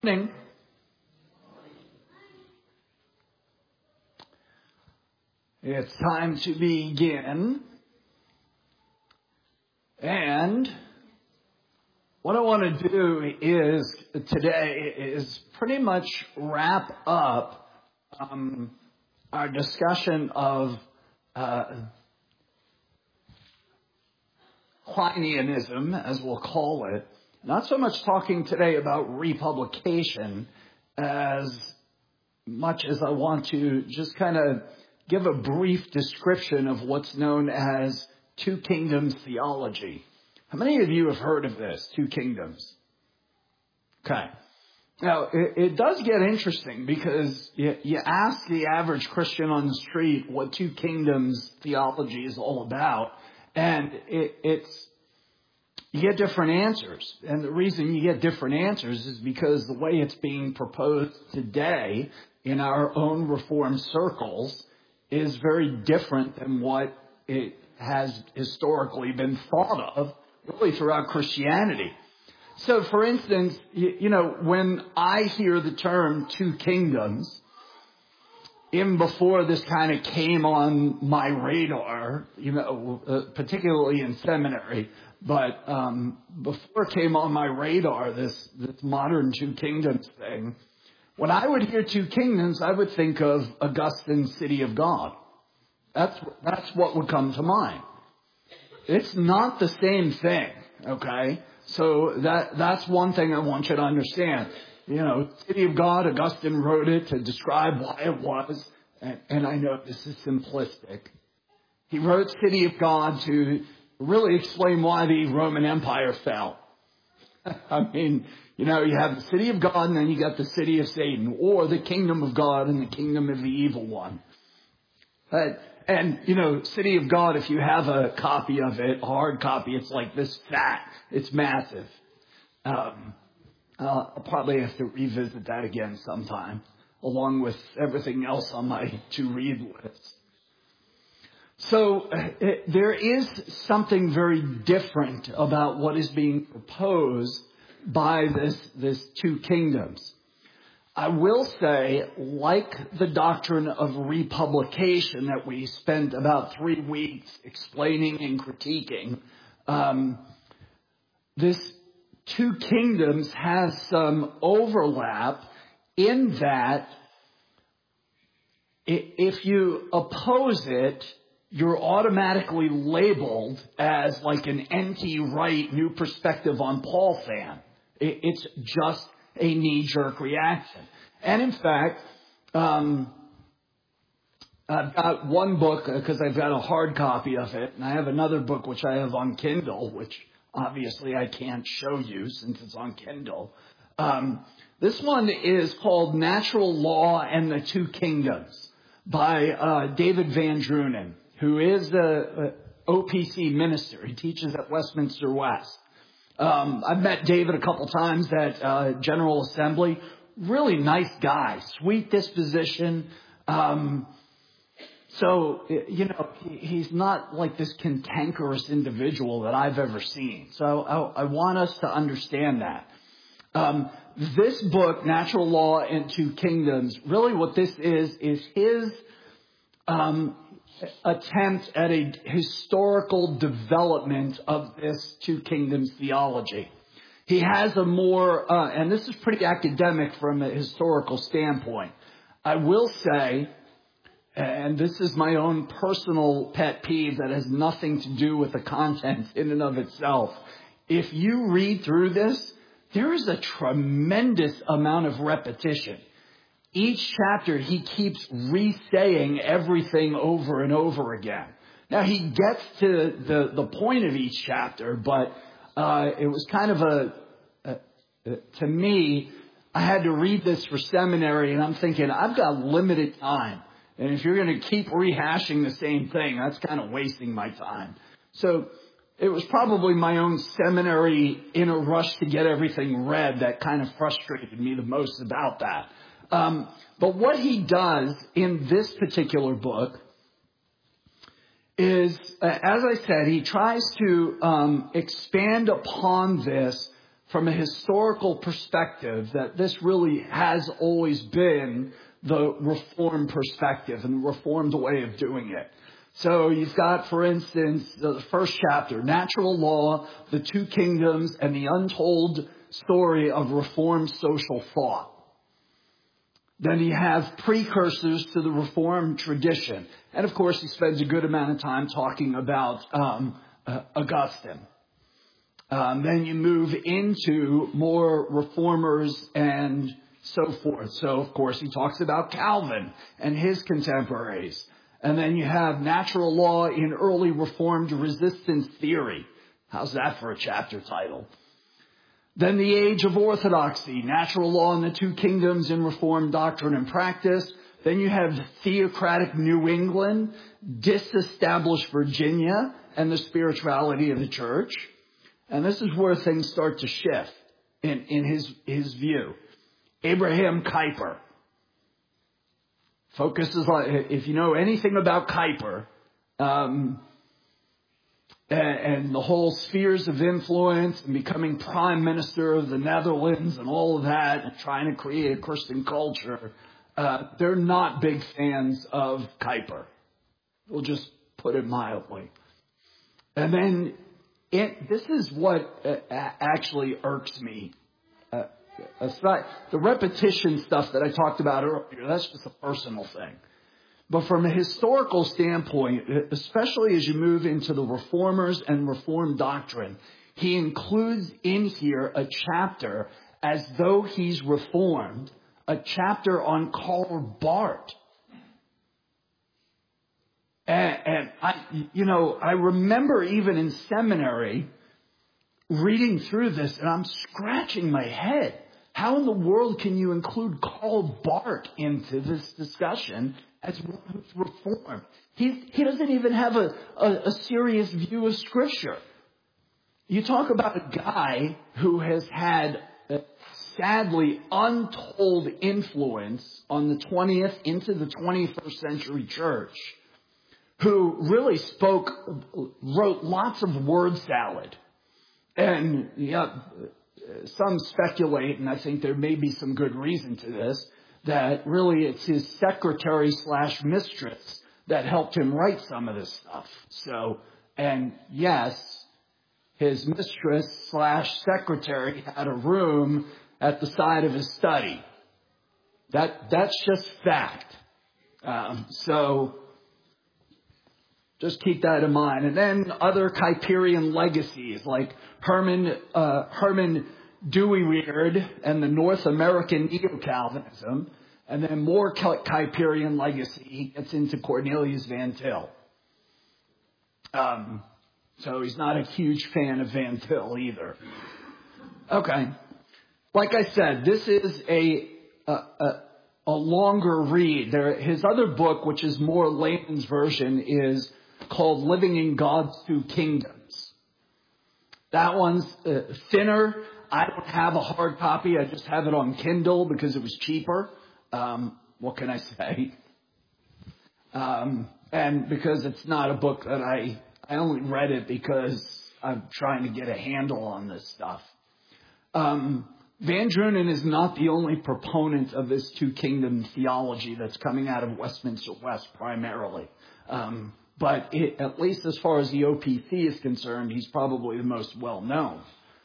Morning. It's time to begin. And what I want to do today is pretty much wrap up our discussion of Kleinianism, as we'll call it. Not so much talking today about republication as much as I want to just kind of give a brief description of what's known as two kingdoms theology. How many of you have heard of this, two kingdoms? Okay. Now, it does get interesting because you ask the average Christian on the street what two kingdoms theology is all about, and you get different answers. And the reason you get different answers is because the way it's being proposed today in our own Reformed circles is very different than what it has historically been thought of really throughout Christianity. So, for instance, when I hear the term two kingdoms, even before this kind of came on my radar, particularly in seminary, but before it came on my radar, this modern two kingdoms thing, when I would hear two kingdoms, I would think of Augustine's City of God. That's what would come to mind. It's not the same thing, okay? So that's one thing I want you to understand. City of God, Augustine wrote it to describe why it was, and I know this is simplistic. He wrote City of God to really explain why the Roman Empire fell. I mean, you have the city of God and then you got the city of Satan, or the kingdom of God and the kingdom of the evil one. City of God, if you have a copy of it, a hard copy, it's like this fat. It's massive. I'll probably have to revisit that again sometime, along with everything else on my to-read list. So there is something very different about what is being proposed by this two kingdoms. I will say, like the doctrine of republication that we spent about 3 weeks explaining and critiquing, this two kingdoms has some overlap in that if you oppose it, you're automatically labeled as like an anti-right New Perspective on Paul fan. It's just a knee-jerk reaction. And in fact, I've got one book because I've got a hard copy of it, and I have another book which I have on Kindle, which obviously I can't show you since it's on Kindle. This one is called Natural Law and the Two Kingdoms by David Van Drunen, who is the OPC minister. He teaches at Westminster West. I've met David a couple times at General Assembly. Really nice guy, sweet disposition. He's not like this cantankerous individual that I've ever seen. So I want us to understand that. This book, Natural Law and Two Kingdoms, really what this is his attempt at a historical development of this two kingdoms theology. He has a more, and this is pretty academic from a historical standpoint. I will say, and this is my own personal pet peeve that has nothing to do with the content in and of itself. If you read through this, there is a tremendous amount of repetition. Each chapter, he keeps re-saying everything over and over again. Now, he gets to the point of each chapter, but it was kind of to me, I had to read this for seminary, and I'm thinking, I've got limited time. And if you're going to keep rehashing the same thing, that's kind of wasting my time. So it was probably my own seminary in a rush to get everything read that kind of frustrated me the most about that. But what he does in this particular book is, as I said, he tries to expand upon this from a historical perspective that this really has always been the Reformed perspective and the Reformed way of doing it. So you've got, for instance, the first chapter, natural law, the two kingdoms, and the untold story of Reformed social thought. Then you have precursors to the Reformed tradition. And of course, he spends a good amount of time talking about Augustine. Then you move into more reformers and so forth. So, of course, he talks about Calvin and his contemporaries. And then you have natural law in early Reformed resistance theory. How's that for a chapter title? Then the age of orthodoxy, natural law in the two kingdoms in Reformed doctrine and practice. Then you have theocratic New England, disestablished Virginia, and the spirituality of the church. And this is where things start to shift in his view. Abraham Kuyper focuses on, if you know anything about Kuyper, and the whole spheres of influence and becoming prime minister of the Netherlands and all of that and trying to create a Christian culture, they're not big fans of Kuyper. We'll just put it mildly. And then this is what actually irks me. Aside, the repetition stuff that I talked about earlier, that's just a personal thing. But from a historical standpoint, especially as you move into the Reformers and Reformed doctrine, he includes in here a chapter, as though he's Reformed, a chapter on Karl Barth. And I remember even in seminary reading through this, and I'm scratching my head. How in the world can you include Karl Barth into this discussion as one who's Reformed? He doesn't even have a serious view of Scripture. You talk about a guy who has had, sadly, untold influence on the 20th into the 21st century church, who really wrote lots of word salad. And some speculate, and I think there may be some good reason to this, that really it's his secretary / mistress that helped him write some of this stuff. So, and yes, his mistress / secretary had a room at the side of his study. That's just fact. So just keep that in mind. And then other Kuyperian legacies like Herman Dooyeweerd and the North American Neo-Calvinism. And then more Kuyperian legacy. He gets into Cornelius Van Til. So he's not a huge fan of Van Til either. Okay. Like I said, this is a longer read. His other book, which is more layman's version, is called Living in God's Two Kingdoms. That one's thinner. I don't have a hard copy. I just have it on Kindle because it was cheaper. What can I say? And because it's not a book that I only read it because I'm trying to get a handle on this stuff. Van Drunen is not the only proponent of this two kingdom theology that's coming out of Westminster West primarily. But at least as far as the OPC is concerned, he's probably the most well known.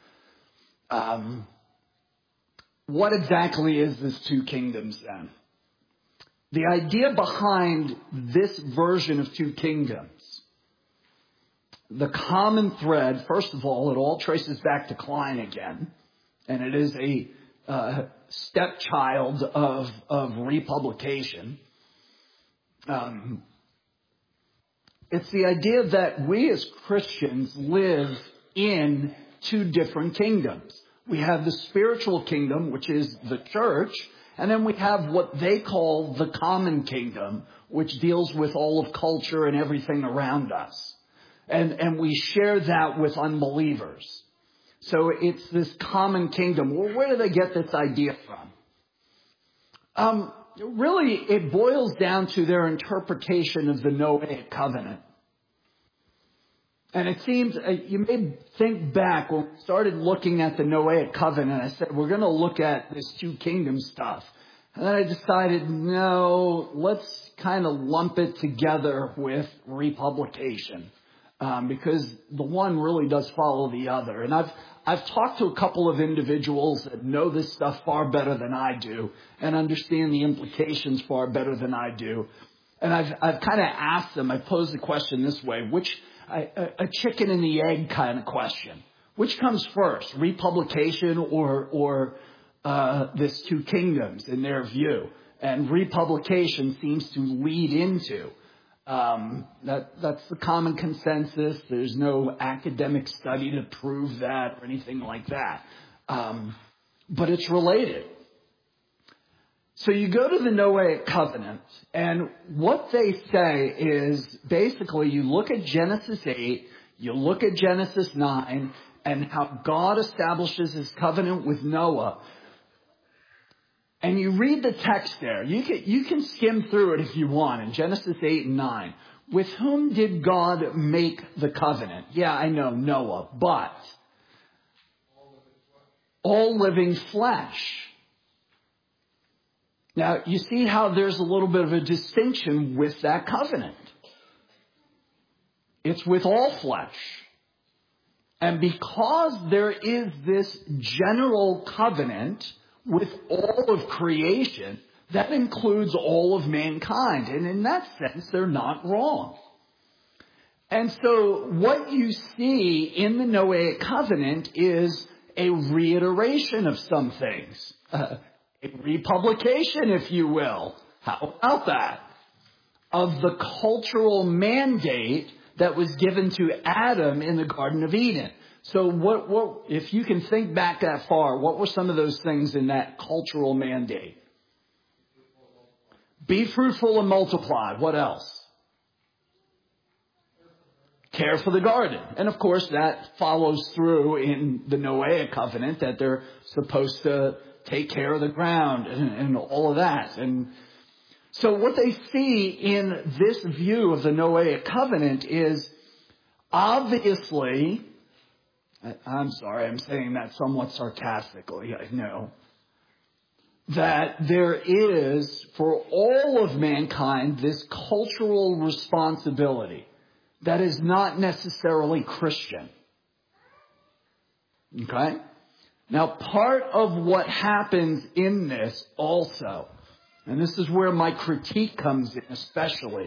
What exactly is this two kingdoms then? The idea behind this version of two kingdoms, the common thread, first of all, it all traces back to Klein again, and it is a stepchild of republication. It's the idea that we as Christians live in two different kingdoms. We have the spiritual kingdom, which is the church, and then we have what they call the common kingdom, which deals with all of culture and everything around us. And we share that with unbelievers. So it's this common kingdom. Well, where do they get this idea from? Really, it boils down to their interpretation of the Noahic covenant. And it seems, you may think back when we started looking at the Noahic covenant, I said, we're going to look at this two kingdom stuff. And then I decided, no, let's kind of lump it together with republication. Because the one really does follow the other. And I've talked to a couple of individuals that know this stuff far better than I do and understand the implications far better than I do. And I've kind of asked them, I posed the question this way, a chicken and the egg kind of question. Which comes first, republication or this two kingdoms in their view? And republication seems to lead into that's the common consensus. There's no academic study to prove that or anything like that. But it's related. So you go to the Noahic covenant, and what they say is basically you look at Genesis 8, you look at Genesis 9, and how God establishes his covenant with Noah. And you read the text there. You can skim through it if you want in Genesis 8 and 9. With whom did God make the covenant? Yeah, I know, Noah, but all living flesh. Now, you see how there's a little bit of a distinction with that covenant. It's with all flesh. And because there is this general covenant with all of creation, that includes all of mankind. And in that sense, they're not wrong. And so what you see in the Noahic covenant is a reiteration of some things. A republication, if you will. How about that? Of the cultural mandate that was given to Adam in the Garden of Eden. So what if you can think back that far, what were some of those things in that cultural mandate? Be fruitful and multiply. What else? Care for the garden. And of course that follows through in the Noahic covenant that they're supposed to take care of the ground and all of that. And so what they see in this view of the Noahic covenant is obviously, I'm sorry, I'm saying that somewhat sarcastically, I know, that there is for all of mankind this cultural responsibility that is not necessarily Christian. Okay? Now, part of what happens in this also, and this is where my critique comes in especially,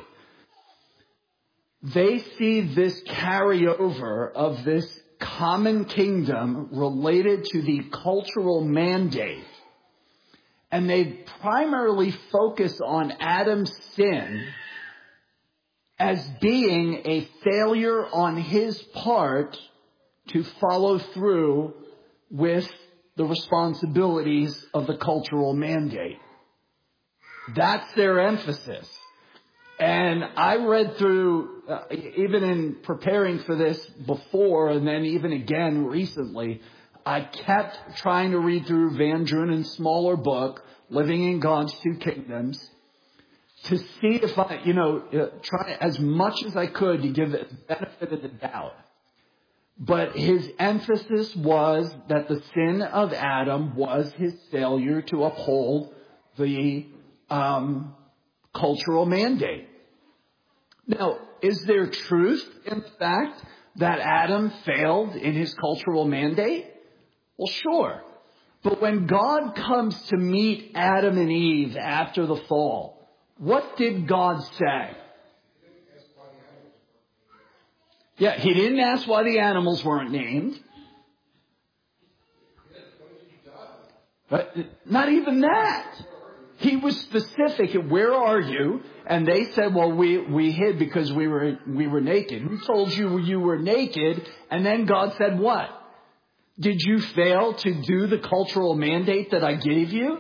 they see this carryover of this common kingdom related to the cultural mandate. And they primarily focus on Adam's sin as being a failure on his part to follow through with the responsibilities of the cultural mandate. That's their emphasis. And I read through, even in preparing for this before and then even again recently, I kept trying to read through Van Drunen's smaller book, Living in God's Two Kingdoms, to see if I, try as much as I could to give it the benefit of the doubt. But his emphasis was that the sin of Adam was his failure to uphold the cultural mandate. Now, is there truth in the fact that Adam failed in his cultural mandate? Well, sure. But when God comes to meet Adam and Eve after the fall, what did God say? Yeah, he didn't ask why the animals weren't named. But not even that. He was specific. Where are you? And they said, well, we hid because we were naked. Who told you you were naked? And then God said what? Did you fail to do the cultural mandate that I gave you?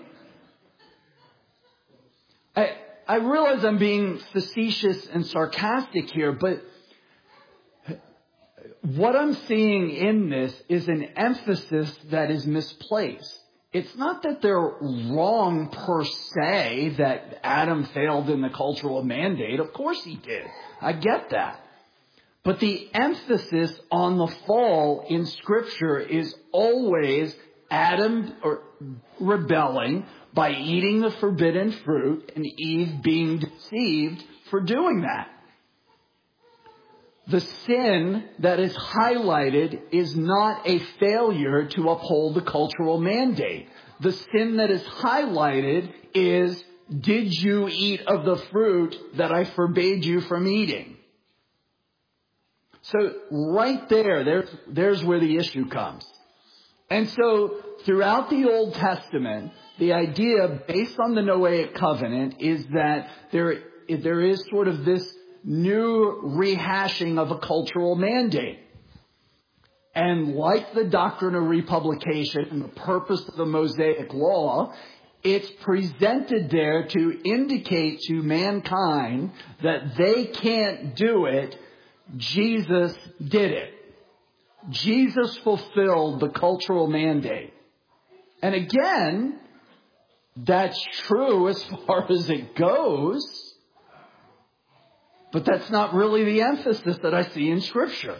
I realize I'm being facetious and sarcastic here, but what I'm seeing in this is an emphasis that is misplaced. It's not that they're wrong per se that Adam failed in the cultural mandate. Of course he did. I get that. But the emphasis on the fall in Scripture is always Adam rebelling by eating the forbidden fruit and Eve being deceived for doing that. The sin that is highlighted is not a failure to uphold the cultural mandate. The sin that is highlighted is, did you eat of the fruit that I forbade you from eating? So right there's where the issue comes. And so throughout the Old Testament, the idea based on the Noahic covenant is that there is sort of this new rehashing of a cultural mandate. And like the doctrine of republication and the purpose of the Mosaic law, it's presented there to indicate to mankind that they can't do it. Jesus did it. Jesus fulfilled the cultural mandate. And again, that's true as far as it goes, but that's not really the emphasis that I see in Scripture.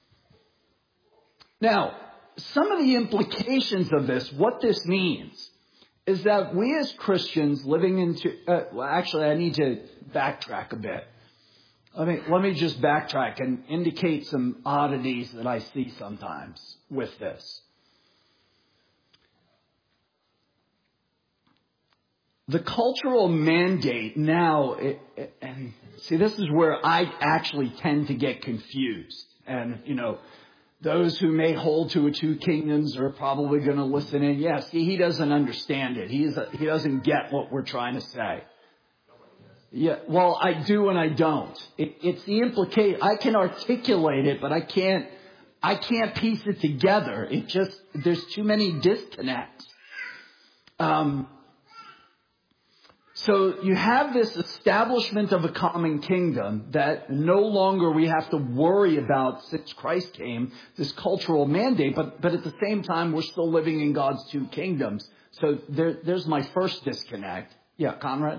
Now, some of the implications of this, what this means, is that we as Christians living into... actually, I need to backtrack a bit. Let me just backtrack and indicate some oddities that I see sometimes with this. The cultural mandate now, and see, this is where I actually tend to get confused. And, those who may hold to a two kingdoms are probably going to listen in. Yes, he doesn't understand it. He doesn't get what we're trying to say. Yeah, well, I do and I don't. It's the implication. I can articulate it, but I can't piece it together. There's too many disconnects. So you have this establishment of a common kingdom that no longer we have to worry about since Christ came, this cultural mandate, but at the same time, we're still living in God's two kingdoms. So there's my first disconnect. Yeah, Conrad?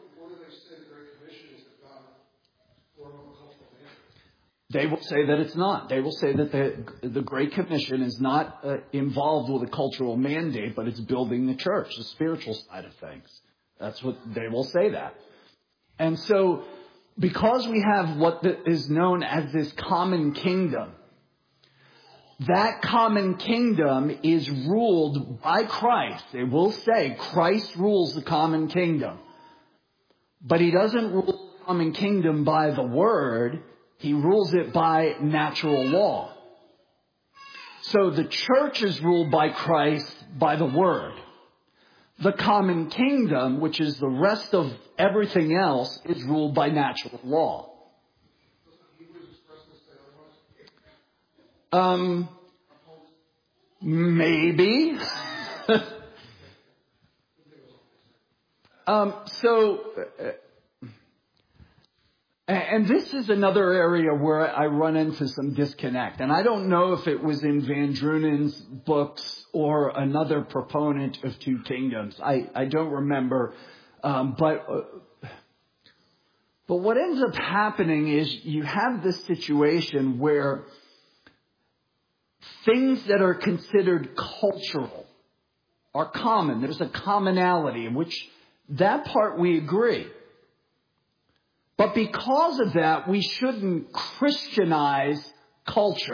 They will say that it's not. They will say that the Great Commission is not involved with a cultural mandate, but it's building the church, the spiritual side of things. That's what they will say that. And so, because we have what is known as this common kingdom, that common kingdom is ruled by Christ. They will say Christ rules the common kingdom. But he doesn't rule the common kingdom by the word. He rules it by natural law. So the church is ruled by Christ by the word. The common kingdom, which is the rest of everything else, is ruled by natural law. Maybe. And this is another area where I run into some disconnect. And I don't know if it was in Van Drunen's books or another proponent of two kingdoms. I don't remember. But what ends up happening is you have this situation where things that are considered cultural are common. There's a commonality in which that part we agree. But because of that, we shouldn't Christianize culture.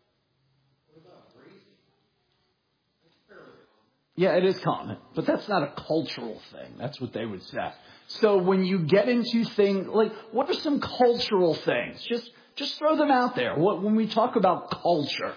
Yeah, it is common, but that's not a cultural thing. That's what they would say. So when you get into things like, what are some cultural things? Just throw them out there. When we talk about culture.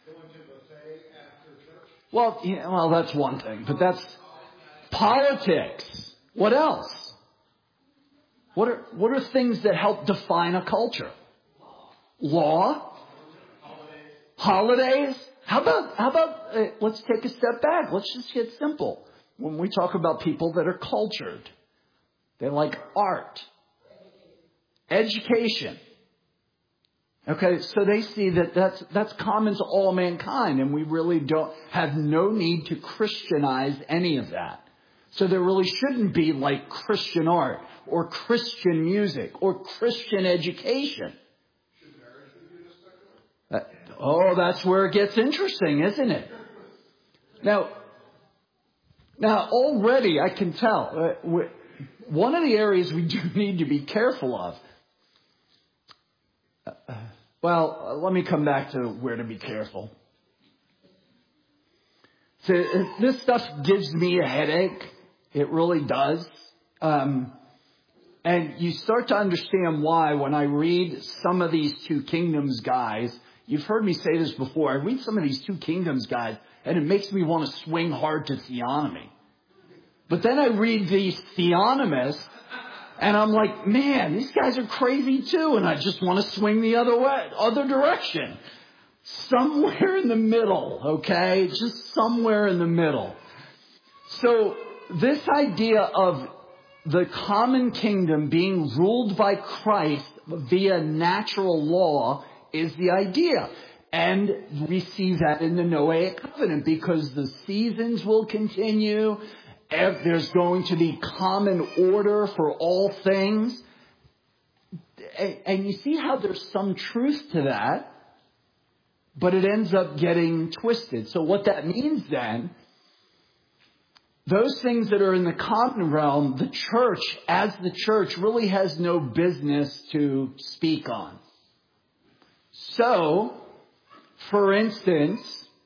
Well, that's one thing, but that's politics. What else? What are things that help define a culture? Law? Holidays? How about let's take a step back. Let's just get simple. When we talk about people that are cultured, they like art, education. Okay, so they see that's common to all mankind, and we really have no need to Christianize any of that. So there really shouldn't be like Christian art or Christian music or Christian education. That's where it gets interesting, isn't it? Now already I can tell. One of the areas we do need to be careful of. Let me come back to where to be careful. So this stuff gives me a headache. It really does. And you start to understand why when I read some of these Two Kingdoms guys. You've heard me say this before. I read some of these Two Kingdoms guys, and it makes me want to swing hard to theonomy. But then I read these theonomists, and I'm like, man, these guys are crazy too, and I just want to swing the other direction. Somewhere in the middle, okay? Just somewhere in the middle. So this idea of the common kingdom being ruled by Christ via natural law is the idea. And we see that in the Noahic covenant because the seasons will continue. There's going to be common order for all things. And you see how there's some truth to that, but it ends up getting twisted. So what that means then, those things that are in the common realm, the church, as the church, really has no business to speak on. So, for instance,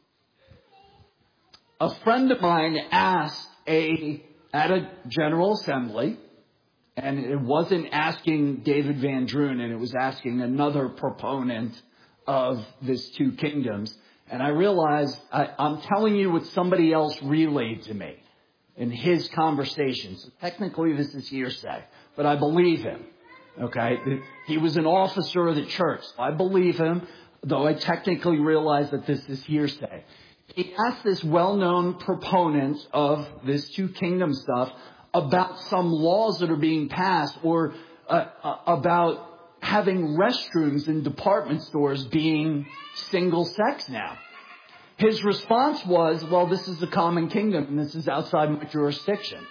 a friend of mine asked at a General Assembly, and it wasn't asking David Van Drunen, it was asking another proponent of this Two Kingdoms. And I realized I'm telling you what somebody else relayed to me in his conversation. So technically this is hearsay, but I believe him. Okay? He was an officer of the church. So I believe him, though I technically realize that this is hearsay. He asked this well-known proponent of this Two Kingdoms stuff about some laws that are being passed or about having restrooms in department stores being single-sex now. His response was, well, this is the common kingdom and this is outside my jurisdiction.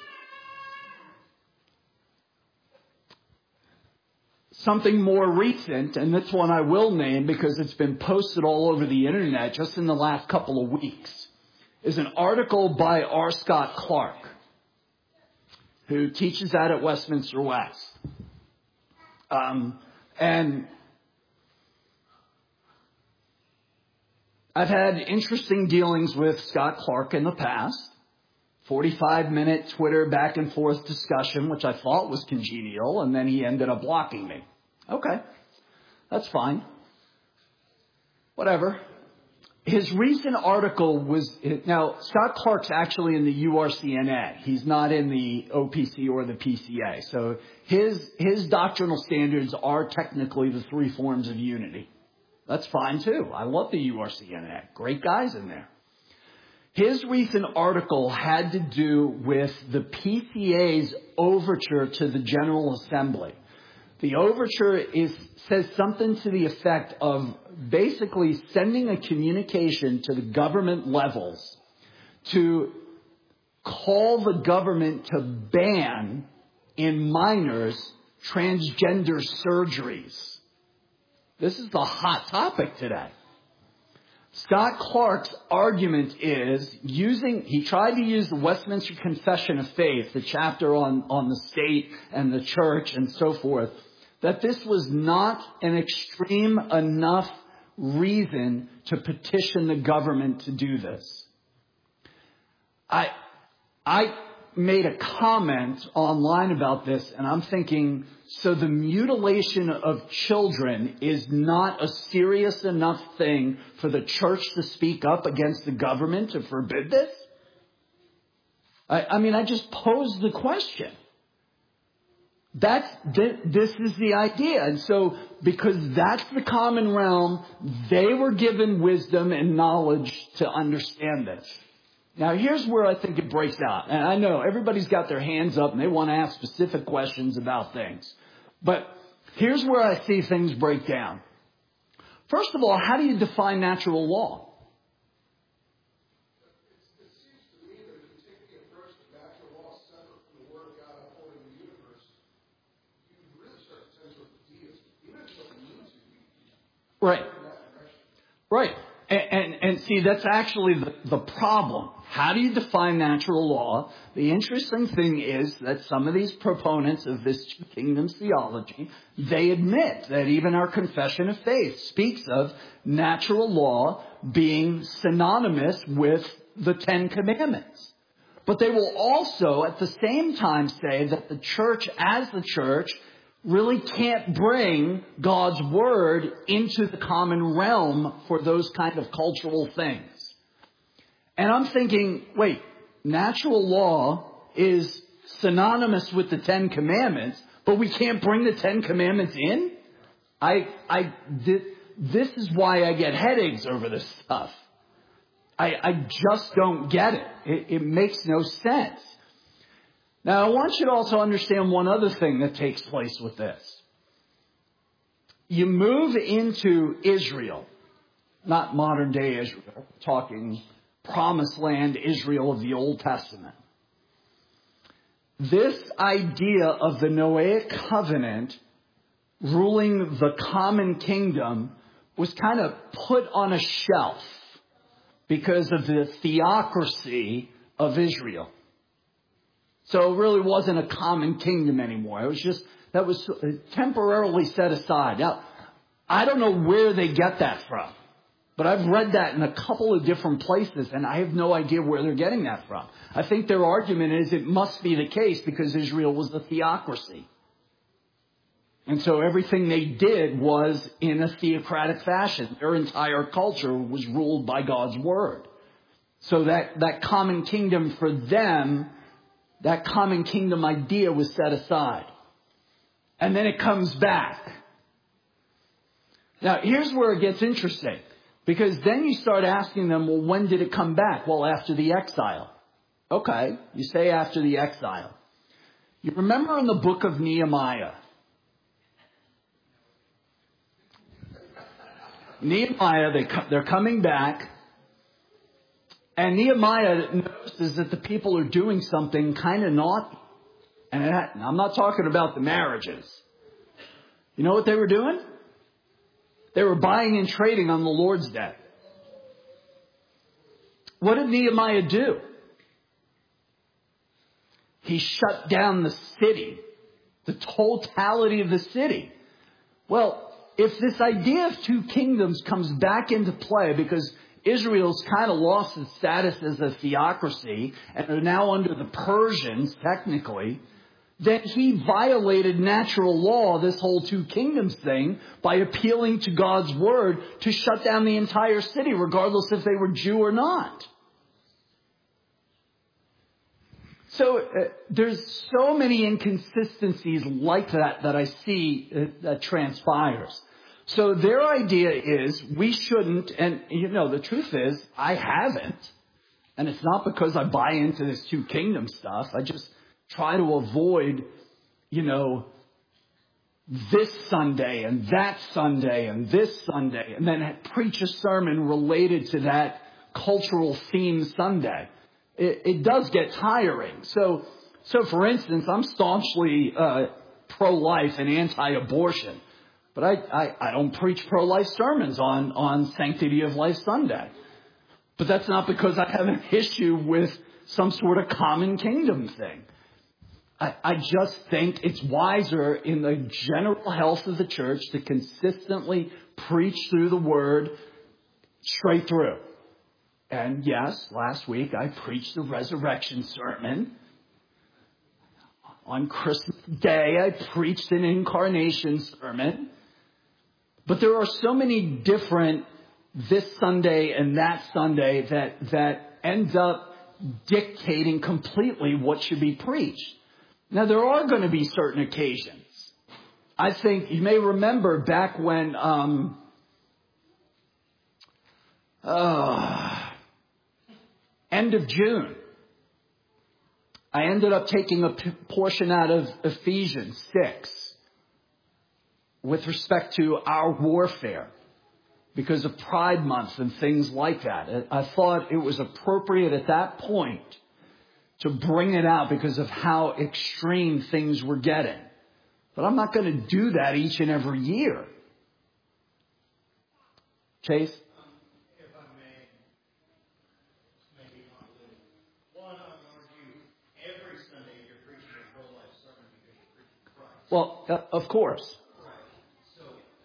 Something more recent, and this one I will name because it's been posted all over the internet just in the last couple of weeks, is an article by R. Scott Clark, who teaches out at Westminster West. And I've had interesting dealings with Scott Clark in the past. 45-minute Twitter back and forth discussion, which I thought was congenial, and then he ended up blocking me. Okay, that's fine. Whatever. His recent article was, now Scott Clark's actually in the URCNA. He's not in the OPC or the PCA. So his doctrinal standards are technically the three forms of unity. That's fine too. I love the URCNA. Great guys in there. His recent article had to do with the PCA's overture to the General Assembly. The overture says something to the effect of basically sending a communication to the government levels to call the government to ban in minors transgender surgeries. This is the hot topic today. Scott Clark's argument is he tried to use the Westminster Confession of Faith, the chapter on the state and the church and so forth, that this was not an extreme enough reason to petition the government to do this. I made a comment online about this, and I'm thinking, so the mutilation of children is not a serious enough thing for the church to speak up against the government to forbid this? I just posed the question. This is the idea. And so, because that's the common realm, they were given wisdom and knowledge to understand this. Now, here's where I think it breaks out. And I know everybody's got their hands up and they want to ask specific questions about things. But here's where I see things break down. First of all, how do you define natural law? It seems to me that if you take the approach that natural law is separate from the Word of God upholding the universe, you really start to censor deism. Even if you don't mean to. Right. see, that's actually the problem. How do you define natural law? The interesting thing is that some of these proponents of this two kingdoms theology, they admit that even our confession of faith speaks of natural law being synonymous with the Ten Commandments. But they will also at the same time say that the church as the church really can't bring God's word into the common realm for those kind of cultural things. And I'm thinking, wait, natural law is synonymous with the Ten Commandments, but we can't bring the Ten Commandments in? This is why I get headaches over this stuff. I just don't get it. It makes no sense. Now, I want you to also understand one other thing that takes place with this. You move into Israel, not modern day Israel, talking promised land Israel of the Old Testament. This idea of the Noahic covenant ruling the common kingdom was kind of put on a shelf because of the theocracy of Israel. So it really wasn't a common kingdom anymore. It was just, that was temporarily set aside. Now, I don't know where they get that from, but I've read that in a couple of different places, and I have no idea where they're getting that from. I think their argument is it must be the case because Israel was a theocracy. And so everything they did was in a theocratic fashion. Their entire culture was ruled by God's word. So that common kingdom for them, that common kingdom idea was set aside. And then it comes back. Now, here's where it gets interesting. Because then you start asking them, well, when did it come back? Well, after the exile. Okay, you say after the exile. You remember in the book of Nehemiah. Nehemiah, they're coming back. And Nehemiah notices that the people are doing something kind of naughty. And I'm not talking about the marriages. You know what they were doing? They were buying and trading on the Lord's Day. What did Nehemiah do? He shut down the city, the totality of the city. Well, if this idea of two kingdoms comes back into play because Israel's kind of lost its status as a theocracy and are now under the Persians, technically, then he violated natural law, this whole two kingdoms thing, by appealing to God's word to shut down the entire city, regardless if they were Jew or not. So there's so many inconsistencies like that I see that transpires. So their idea is we shouldn't, and the truth is I haven't. And it's not because I buy into this two kingdom stuff. I just try to avoid, this Sunday and that Sunday and this Sunday, and then preach a sermon related to that cultural theme Sunday. It does get tiring. So for instance, I'm staunchly pro-life and anti-abortion, but I don't preach pro-life sermons on Sanctity of Life Sunday. But that's not because I have an issue with some sort of common kingdom thing. I just think it's wiser in the general health of the church to consistently preach through the word straight through. And yes, last week I preached the resurrection sermon. On Christmas Day, I preached an incarnation sermon. But there are so many different this Sunday and that Sunday that ends up dictating completely what should be preached. Now, there are going to be certain occasions. I think you may remember back when end of June, I ended up taking a portion out of Ephesians 6 with respect to our warfare because of Pride Month and things like that. I thought it was appropriate at that point to bring it out because of how extreme things were getting. But I'm not going to do that each and every year. Chase? If I may, Well, of course. Right. So,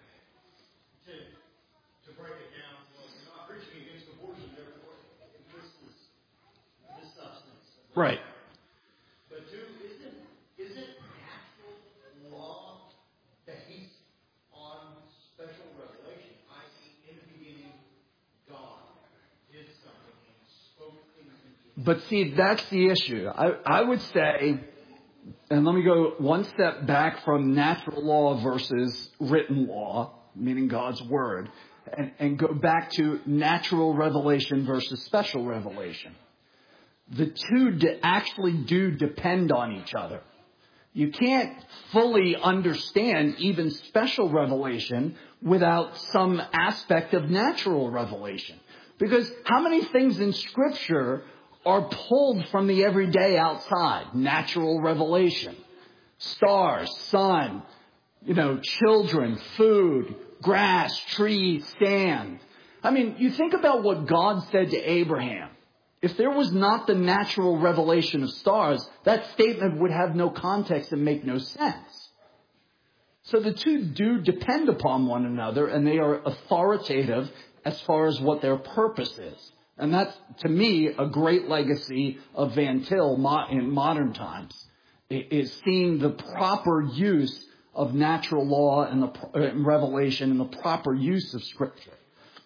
to break it down, well, you're not preaching against abortion, therefore, this is this substance. Right. But two, isn't natural law based on special revelation? I.e., in the beginning, God did something and spoke things into. But see, that's the issue. I would say, and let me go one step back from natural law versus written law, meaning God's word, and go back to natural revelation versus special revelation. The two actually do depend on each other. You can't fully understand even special revelation without some aspect of natural revelation. Because how many things in Scripture are pulled from the everyday outside? Natural revelation. Stars, sun, children, food, grass, trees, sand. I mean, you think about what God said to Abraham. If there was not the natural revelation of stars, that statement would have no context and make no sense. So the two do depend upon one another, and they are authoritative as far as what their purpose is. And that's, to me, a great legacy of Van Til in modern times, is seeing the proper use of natural law and the revelation and the proper use of Scripture.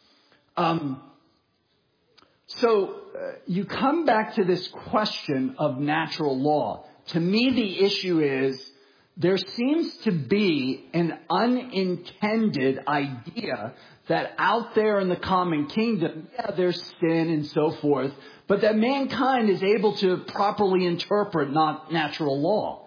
So you come back to this question of natural law. To me, the issue is there seems to be an unintended idea that out there in the common kingdom, there's sin and so forth, but that mankind is able to properly interpret not natural law.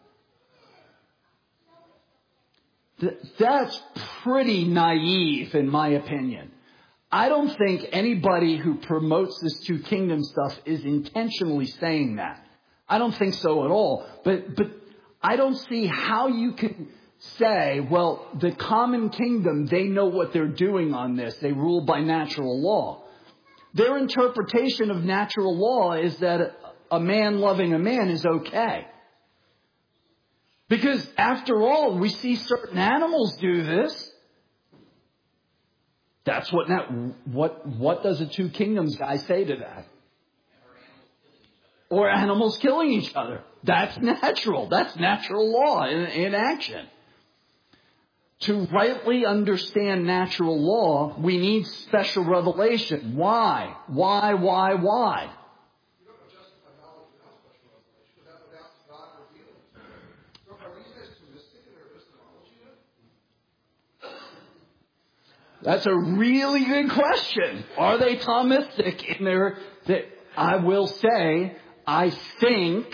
That's pretty naive, in my opinion. I don't think anybody who promotes this two kingdom stuff is intentionally saying that. I don't think so at all. But I don't see how you can say, well, the common kingdom, they know what they're doing on this. They rule by natural law. Their interpretation of natural law is that a man loving a man is okay. Because after all, we see certain animals do this. That's what does a two kingdoms guy say to that? Or animals killing each other. That's natural. That's natural law in action. To rightly understand natural law, we need special revelation. Why? Why? You don't justify knowledge without special revelation, without God revealing. So are these guys too mystic in their epistemology then? That's a really good question. Are they Thomistic in their... I will say, I think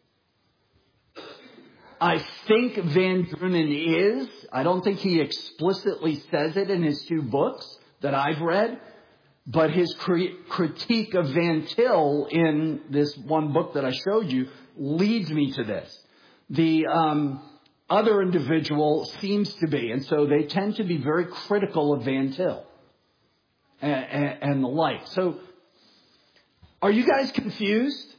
Van Drunen is. I don't think he explicitly says it in his two books that I've read. But his critique of Van Til in this one book that I showed you leads me to this. The other individual seems to be. And so they tend to be very critical of Van Til and the like. So are you guys confused?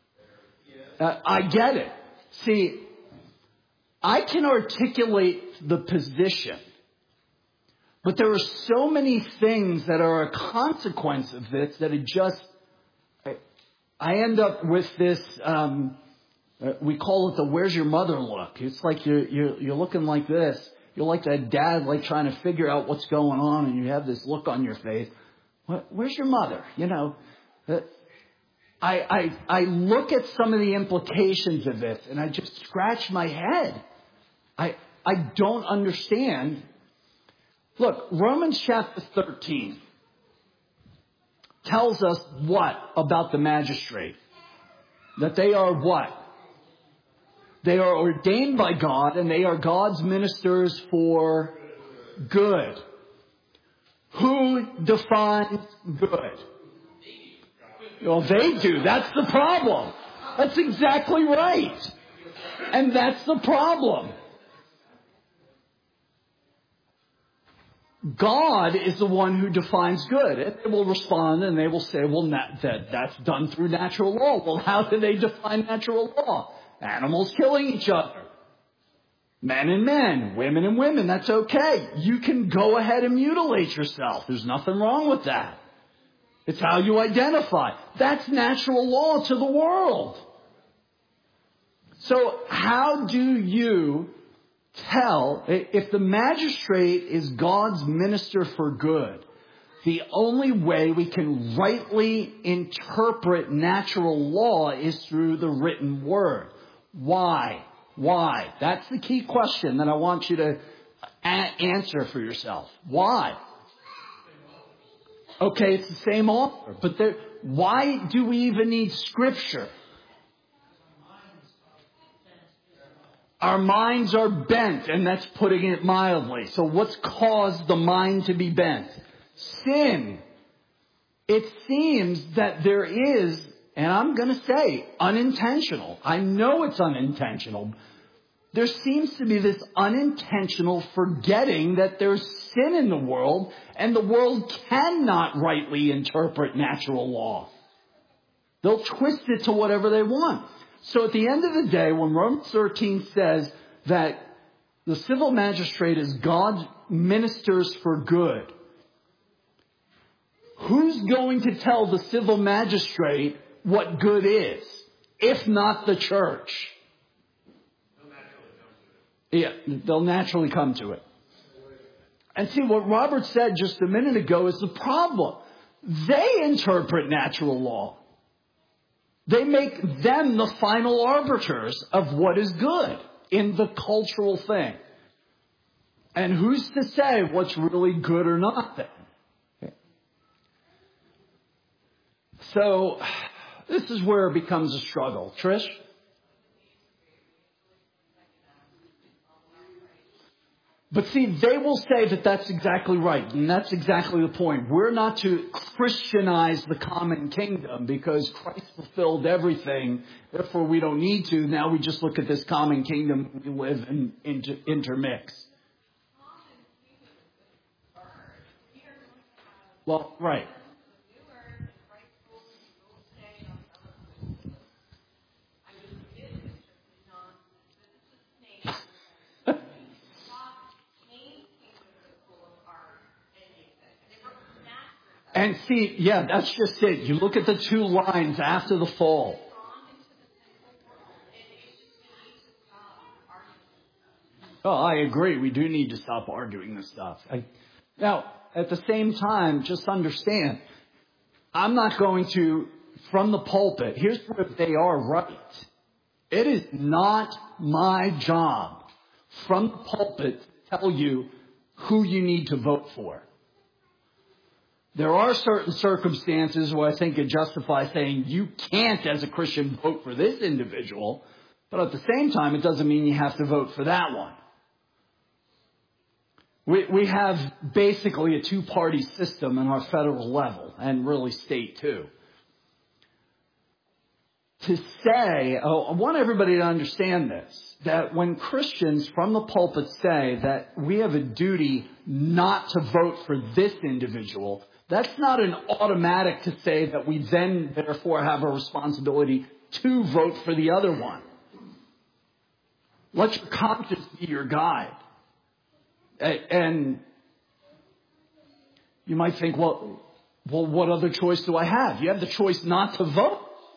I get it. See, I can articulate the position, but there are so many things that are a consequence of this that it just, I end up with this, we call it the where's your mother look. It's like you're looking like this. You're like that dad like trying to figure out what's going on, and you have this look on your face. Where's your mother? I look at some of the implications of this, and I just scratch my head. I don't understand. Look, Romans chapter 13 tells us what about the magistrate? That they are what? They are ordained by God, and they are God's ministers for good. Who defines good? Well, they do. That's the problem. That's exactly right. And that's the problem. God is the one who defines good. And they will respond and they will say, well, that's done through natural law. Well, how do they define natural law? Animals killing each other. Men and men, women and women, that's okay. You can go ahead and mutilate yourself. There's nothing wrong with that. It's how you identify. That's natural law to the world. So how do you tell if the magistrate is God's minister for good? The only way we can rightly interpret natural law is through the written word. Why? Why? That's the key question that I want you to answer for yourself. Why? Okay, it's the same author, but why do we even need Scripture? Our minds are bent, and that's putting it mildly. So what's caused the mind to be bent? Sin. It seems that there is, and I'm going to say unintentional. I know it's unintentional. There seems to be this unintentional forgetting that there's sin in the world, and the world cannot rightly interpret natural law. They'll twist it to whatever they want. So at the end of the day, when Romans 13 says that the civil magistrate is God's ministers for good, who's going to tell the civil magistrate what good is, if not the church? Yeah, they'll naturally come to it. And see, what Robert said just a minute ago is the problem. They interpret natural law. They make them the final arbiters of what is good in the cultural thing. And who's to say what's really good or not then? Okay. So, this is where it becomes a struggle. Trish? But see, they will say that that's exactly right. And that's exactly the point. We're not to Christianize the common kingdom because Christ fulfilled everything. Therefore, we don't need to. Now we just look at this common kingdom we live and intermix. Well, right. And see, yeah, that's just it. You look at the two lines after the fall. Oh, I agree. We do need to stop arguing this stuff. Now, at the same time, just understand, I'm not going to, from the pulpit, here's where they are right. It is not my job from the pulpit to tell you who you need to vote for. There are certain circumstances where I think it justifies saying you can't, as a Christian, vote for this individual. But at the same time, it doesn't mean you have to vote for that one. We have basically a two-party system in our federal level, and really state too. To say, I want everybody to understand this, that when Christians from the pulpit say that we have a duty not to vote for this individual, that's not an automatic to say that we then therefore have a responsibility to vote for the other one. Let your conscience be your guide. And you might think, well, what other choice do I have? You have the choice not to vote.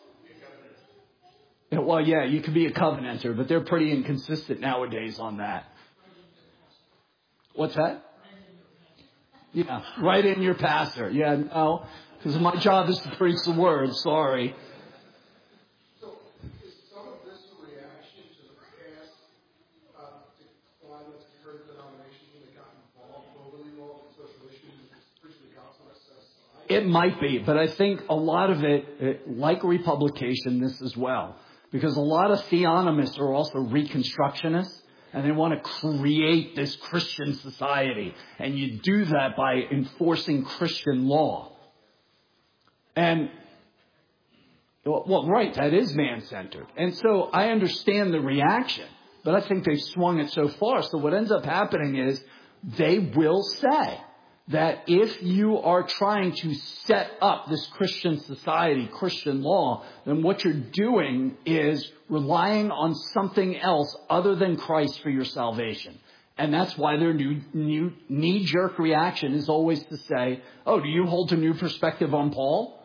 Well, yeah, you can be a covenanter, but they're pretty inconsistent nowadays on that. What's that? Yeah, write in your pastor. Yeah, no, because my job is to preach the word. Sorry. So, is some of this a reaction to the past decline that's occurred in denominations when they got involved overly involved in social issues and preaching the gospel at society? It might be, but I think a lot of it, like republication, this as well, because a lot of theonomists are also reconstructionists. And they want to create this Christian society. And you do that by enforcing Christian law. And, well, right, that is man-centered. And so I understand the reaction. But I think they've swung it so far. So what ends up happening is they will say that if you are trying to set up this Christian society, Christian law, then what you're doing is relying on something else other than Christ for your salvation. And that's why their new knee-jerk reaction is always to say, oh, do you hold a new perspective on Paul?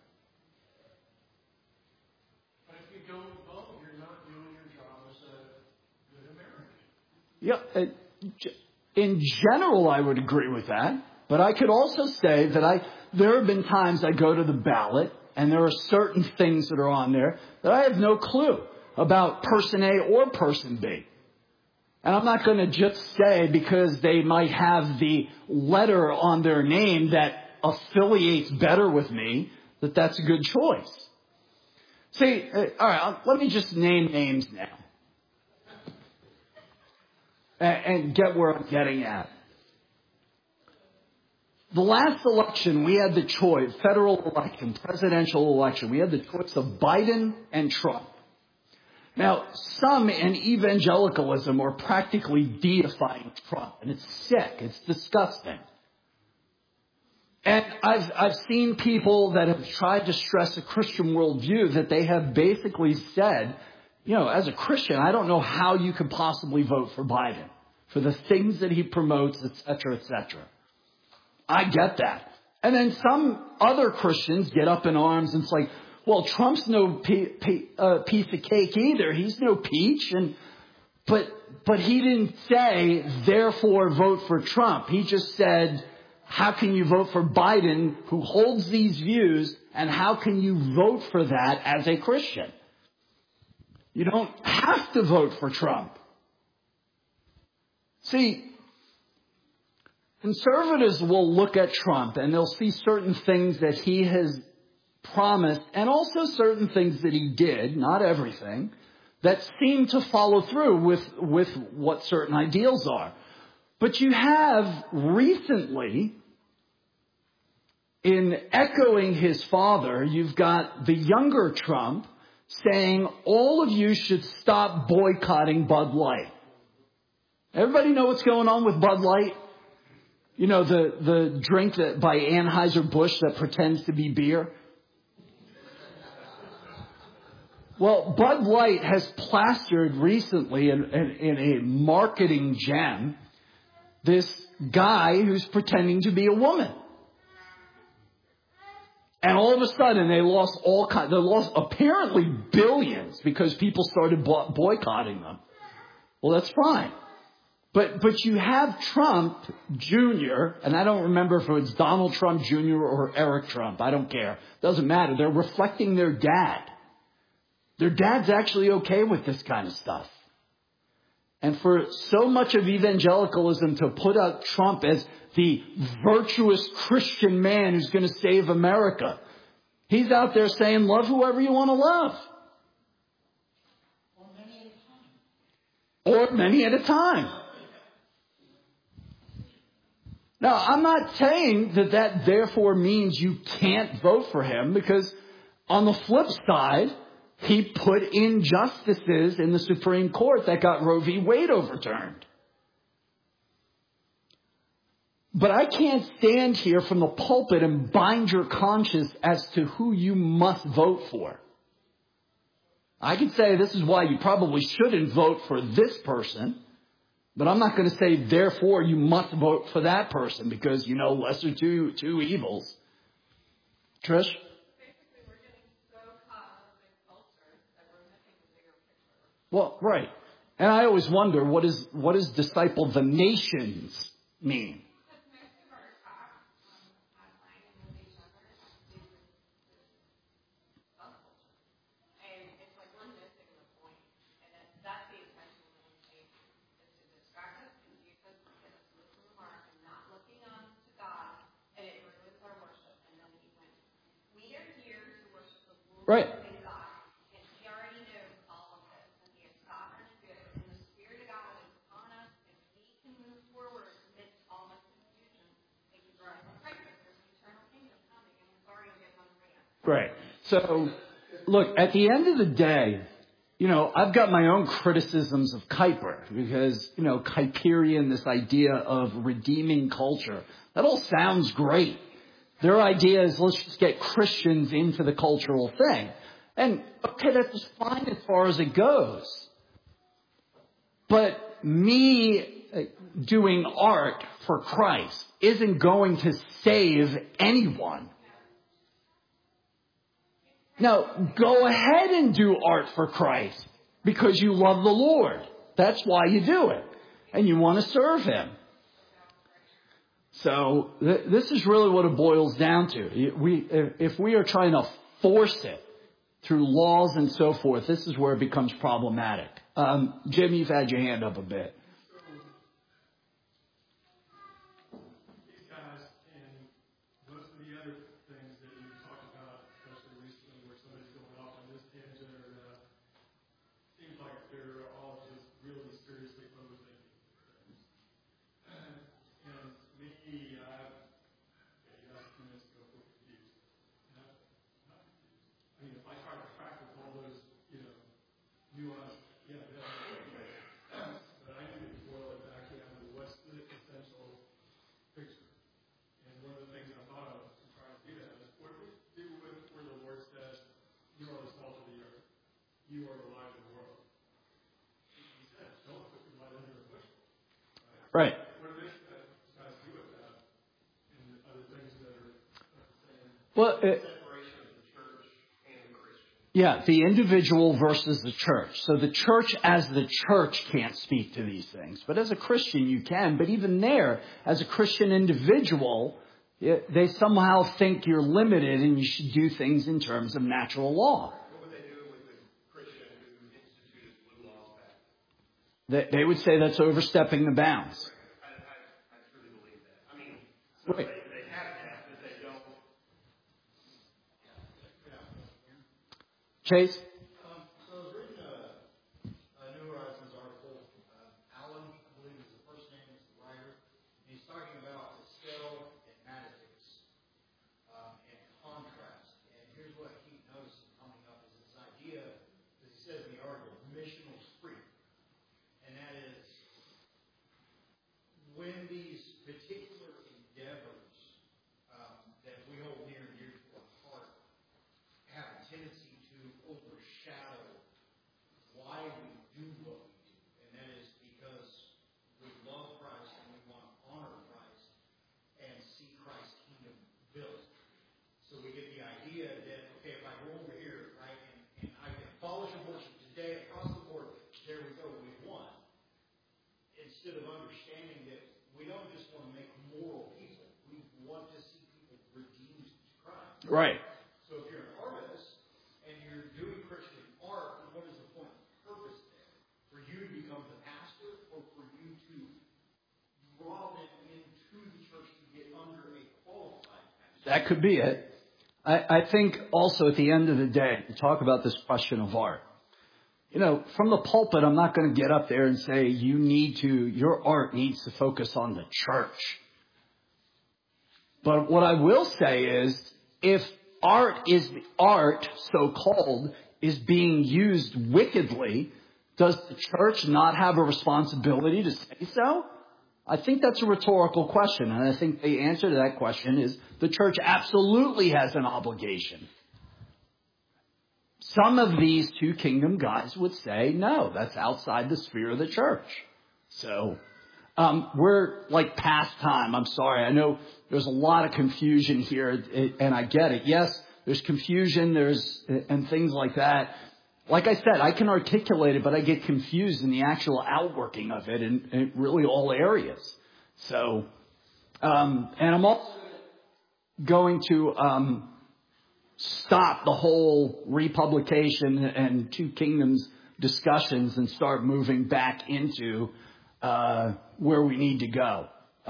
But if you don't vote, you're not doing your job as a good American. Yeah, in general, I would agree with that. But I could also say that there have been times I go to the ballot and there are certain things that are on there that I have no clue about person A or person B. And I'm not going to just say because they might have the letter on their name that affiliates better with me that that's a good choice. See, all right, let me just name names now and get where I'm getting at. The last election, we had the choice, federal election, presidential election, we had the choice of Biden and Trump. Now, some in evangelicalism are practically deifying Trump, and it's sick, it's disgusting. And I've seen people that have tried to stress a Christian worldview that they have basically said, you know, as a Christian, I don't know how you could possibly vote for Biden, for the things that he promotes, et cetera, et cetera. I get that. And then some other Christians get up in arms and it's like, well, Trump's no piece of cake either. He's no peach. But he didn't say, therefore, vote for Trump. He just said, how can you vote for Biden who holds these views, and how can you vote for that as a Christian? You don't have to vote for Trump. See, conservatives will look at Trump and they'll see certain things that he has promised and also certain things that he did, not everything, that seem to follow through with what certain ideals are. But you have recently, in echoing his father, you've got the younger Trump saying all of you should stop boycotting Bud Light. Everybody know what's going on with Bud Light? You know, the drink that by Anheuser-Busch that pretends to be beer? Well, Bud Light has plastered recently in a marketing gem this guy who's pretending to be a woman. And all of a sudden they lost apparently billions because people started boycotting them. Well, that's fine. But you have Trump Jr., and I don't remember if it was Donald Trump Jr. or Eric Trump. I don't care. Doesn't matter. They're reflecting their dad. Their dad's actually okay with this kind of stuff. And for so much of evangelicalism to put out Trump as the virtuous Christian man who's going to save America, he's out there saying, love whoever you want to love. Or many at a time. Now, I'm not saying that therefore means you can't vote for him, because on the flip side, he put in justices in the Supreme Court that got Roe v. Wade overturned. But I can't stand here from the pulpit and bind your conscience as to who you must vote for. I can say this is why you probably shouldn't vote for this person. But I'm not going to say, therefore, you must vote for that person because, you know, lesser two evils. Trish? Basically, we're getting so caught up in culture that we're missing the bigger picture. Well, right. And I always wonder, what does disciple the nations mean? Because most of our talk online and with each other has to do with subculture. And it's like we're missing the point. And that's the intention of the tape. Distract us, confuse us, get us missing the mark, and not looking on to God, and it ruins our worship. And then he went, we are here to worship the Lord and God, and he already knows all of this, and he is sovereign and good, and the Spirit of God is upon us, and we can move forward amidst all this confusion. Thank you, Brian. Right, there's an eternal kingdom coming, and we're sorry to get on the rant. Right. So, look, at the end of the day, I've got my own criticisms of Kuyper because, Kuyperian, this idea of redeeming culture, that all sounds great. Their idea is let's just get Christians into the cultural thing. And, okay, that's fine as far as it goes. But me doing art for Christ isn't going to save anyone. Now, go ahead and do art for Christ because you love the Lord. That's why you do it. And you want to serve Him. So this is really what it boils down to. If we are trying to force it through laws and so forth, this is where it becomes problematic. Jim, you've had your hand up a bit. You are the light of the world. He says, don't put the light under a bushel. Right. What do they guys do with that? And other things that are saying separation of the church and the Christian. Yeah, the individual versus the church. So the church as the church can't speak to these things. But as a Christian, you can. But even there, as a Christian individual, they somehow think you're limited and you should do things in terms of natural law. They would say that's overstepping the bounds. I truly believe that. I mean, right. They have that, but they don't. Chase? So I was reading a New Horizons article. Alan, I believe is the first name, is the writer. And he's talking about Estelle and Mattis and contrast. And here's what he noticed coming up is this idea, as he says in the article, missional spree. And that is when these particular endeavors that we hold near and dear to our heart have a tendency to overshadow why we do what we do. And that is because we love Christ and we want to honor Christ and see Christ's kingdom built. So we get the idea that, okay, if I go over here, right, and I can abolish abortion today across the board, there we go, we won. Instead of understanding that we don't just want to make moral people, we want to see people redeemed to Christ. Right. So if you're an artist and you're doing Christian art, what is the point of purpose there? For you to become the pastor, or for you to draw them into the church to get under a qualified pastor? That could be it. I think also at the end of the day, to talk about this question of art. From the pulpit, I'm not going to get up there and say your art needs to focus on the church. But what I will say is, if art, so-called, is being used wickedly, does the church not have a responsibility to say so? I think that's a rhetorical question. And I think the answer to that question is the church absolutely has an obligation. Some of these two kingdom guys would say, no, that's outside the sphere of the church. So we're like past time. I'm sorry. I know there's a lot of confusion here, and I get it. Yes, there's confusion, and things like that. Like I said, I can articulate it, but I get confused in the actual outworking of it in really all areas. So, and I'm also going to stop the whole republication and two kingdoms discussions and start moving back into where we need to go.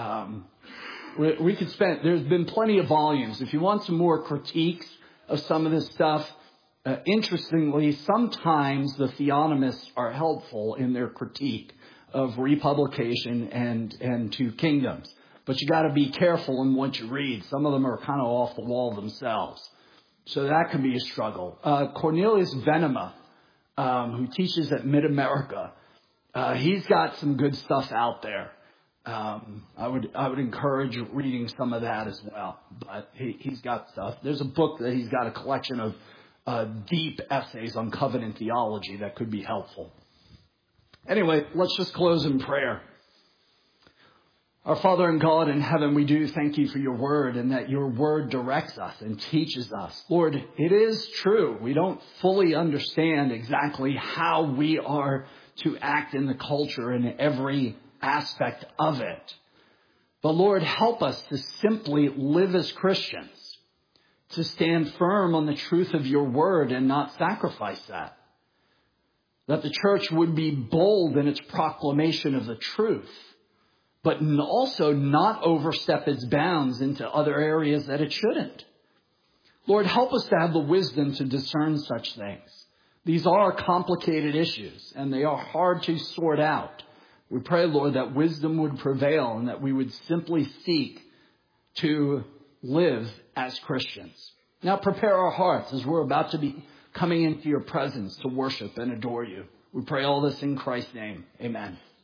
We could there's been plenty of volumes. If you want some more critiques of some of this stuff, interestingly, sometimes the theonomists are helpful in their critique of republication and two kingdoms. But you got to be careful in what you read. Some of them are kind of off the wall themselves. So that can be a struggle. Cornelius Venema who teaches at Mid-America. He's got some good stuff out there. I would encourage reading some of that as well. But he's got stuff. There's a book that he's got a collection of deep essays on covenant theology that could be helpful. Anyway, let's just close in prayer. Our Father and God in heaven, we do thank you for your word and that your word directs us and teaches us. Lord, it is true. We don't fully understand exactly how we are to act in the culture in every aspect of it. But Lord, help us to simply live as Christians, to stand firm on the truth of your word and not sacrifice that. That the church would be bold in its proclamation of the truth, but also not overstep its bounds into other areas that it shouldn't. Lord, help us to have the wisdom to discern such things. These are complicated issues, and they are hard to sort out. We pray, Lord, that wisdom would prevail and that we would simply seek to live as Christians. Now prepare our hearts as we're about to be coming into your presence to worship and adore you. We pray all this in Christ's name. Amen.